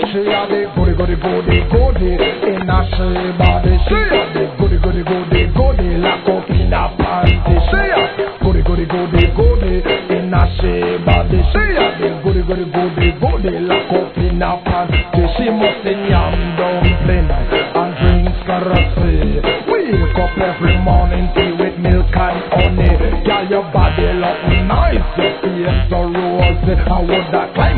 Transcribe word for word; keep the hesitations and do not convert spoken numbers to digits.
She a the goody goody goody goody in a she body. She a the goody goody goody goody lock up in a panty. She a goody goody goody goody in a she body. She a the goody goody goody goody lock up in a panty. She must sing yam dumpling and drink karate. Wake up every morning tea with milk and honey. Girl, your body look nice, your face so rosy. I would that